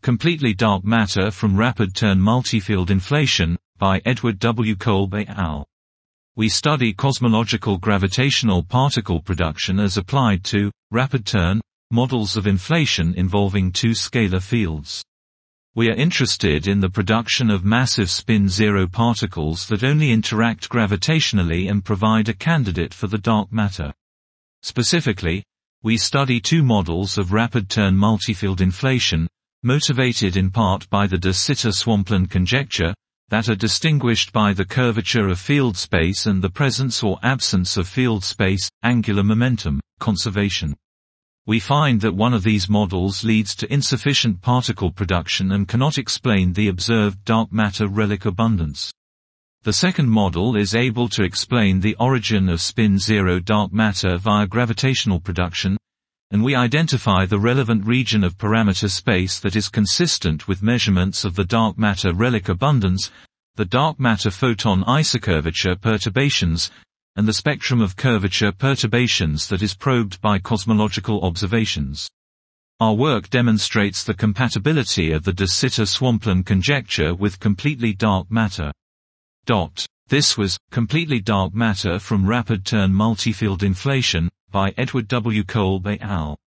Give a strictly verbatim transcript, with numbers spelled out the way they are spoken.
Completely Dark Matter from Rapid Turn Multifield Inflation, by Edward W. Kolb et al. We study cosmological gravitational particle production as applied to rapid turn models of inflation involving two scalar fields. We are interested in the production of massive spin-zero particles that only interact gravitationally and provide a candidate for the dark matter. Specifically, we study two models of rapid turn multifield inflation, motivated in part by the de Sitter-Swampland conjecture, that are distinguished by the curvature of field space and the presence or absence of field space, angular momentum, conservation. We find that one of these models leads to insufficient particle production and cannot explain the observed dark matter relic abundance. The second model is able to explain the origin of spin-zero dark matter via gravitational production, and we identify the relevant region of parameter space that is consistent with measurements of the dark matter relic abundance, the dark matter photon isocurvature perturbations, and the spectrum of curvature perturbations that is probed by cosmological observations. Our work demonstrates the compatibility of the de Sitter-Swampland conjecture with completely dark matter. Dot. This was Completely Dark Matter from Rapid Turn Multifield Inflation, by Edward W. Kolb et al.